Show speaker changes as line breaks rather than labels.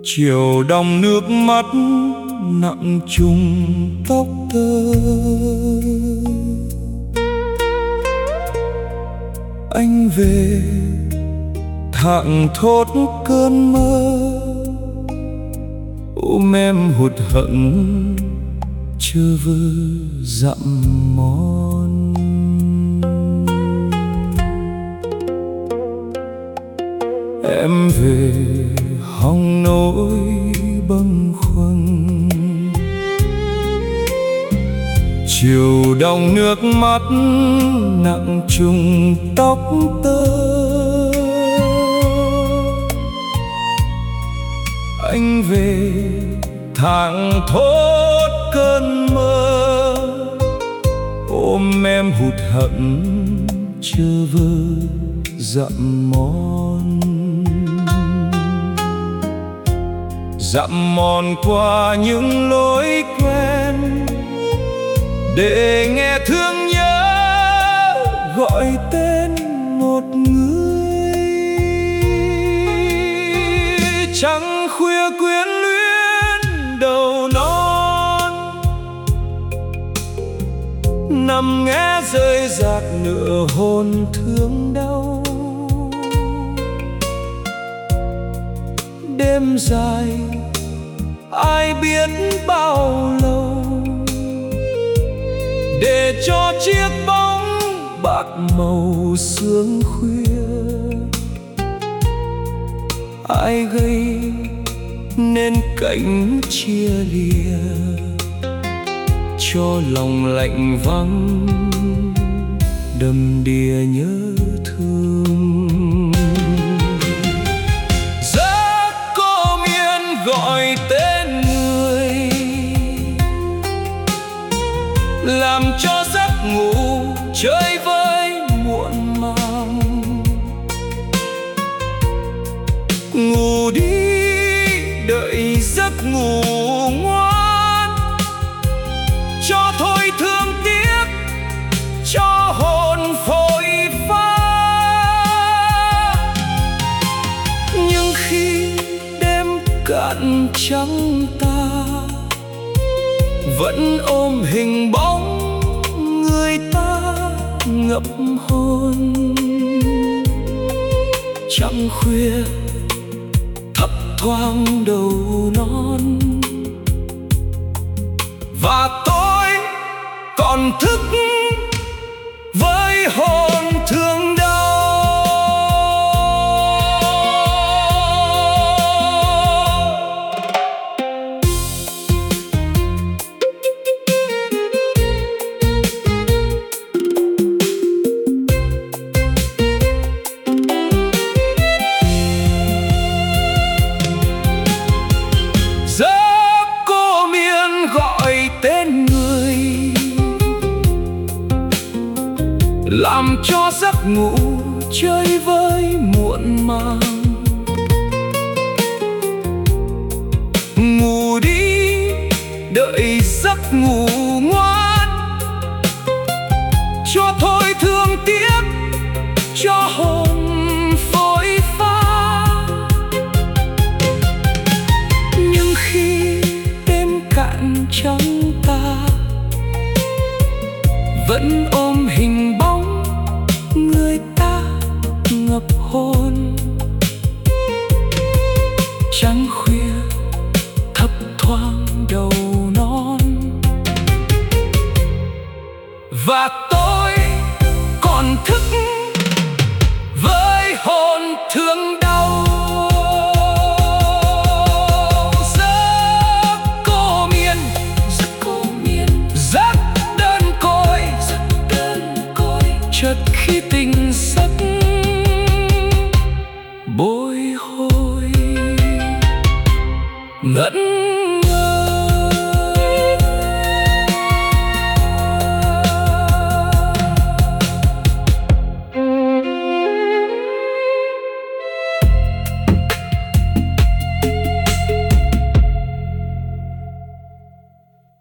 chiều đong nước mắt nặng trùng tóc tơ. Anh về thạng thốt cơn mơ, ôm em hụt hẫng chưa vơ dặm mòn. Em về hòng nỗi bâng khuâng, chiều đong nước mắt nặng trùng tóc tơ. Anh về thạng thốt cơn mơ, ôm em hụt hẫng chưa vơ dặm mòn. Dặm mòn qua những lối quen để nghe thương nhớ gọi tên một người. Trăng khuya quyến luyến đầu non, nằm nghe rơi rạc nửa hồn thương đau. Đêm dài ai biết bao lâu, để cho chiếc bóng bạc màu sương khuya. Ai gây nên cảnh chia lìa, cho lòng lạnh vắng đầm đìa nhớ thương. Giấc cô miên gọi tên người, làm cho giấc ngủ chơi với muộn màng. Ngủ đi đợi giấc ngủ ngoan, cho thôi thương tiếc, cho hồn phôi pha. Nhưng khi đêm cạn trắng ta, vẫn ôm hình bóng người ta ngập hồn. Trăng khuya thấp thoáng đầu non, và tôi còn thức với hồn thương đau. Giấc cô miên gọi tên người, làm cho giấc ngủ chơi với muộn màng. Ngủ đi đợi giấc ngủ ngoan, cho thôi thương tiếc, cho hồn phôi pha. Nhưng khi đêm cạn trắng ta, vẫn ôm hình bóng người ta ngập hồn. Trăng khuya thấp thoáng đầu non, và tôi còn thức với hồn thương đau. Giấc cô miên, giấc đơn côi, chợt khi tỉnh giấc bồi hồi ngẩn